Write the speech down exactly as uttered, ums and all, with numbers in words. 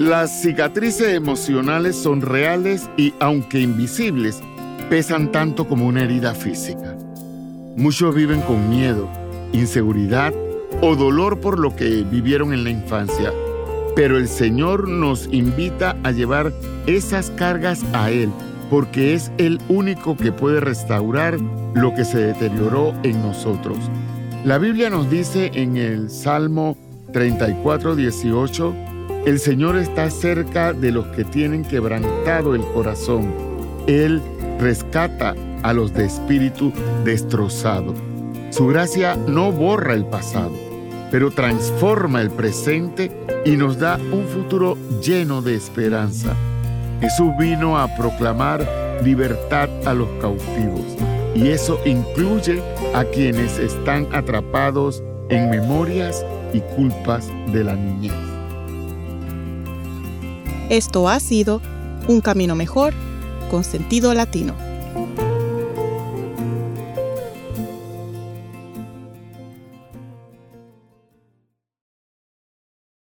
Las cicatrices emocionales son reales y, aunque invisibles, pesan tanto como una herida física. Muchos viven con miedo, inseguridad o dolor por lo que vivieron en la infancia, pero el Señor nos invita a llevar esas cargas a Él, porque es el único que puede restaurar lo que se deterioró en nosotros. La Biblia nos dice en el Salmo treinta y cuatro, dieciocho, el Señor está cerca de los que tienen quebrantado el corazón. Él rescata a los de espíritu destrozado. Su gracia no borra el pasado, pero transforma el presente y nos da un futuro lleno de esperanza. Jesús vino a proclamar libertad a los cautivos, y eso incluye a quienes están atrapados en memorias y culpas de la niñez. Esto ha sido Un Camino Mejor con Sentido Latino.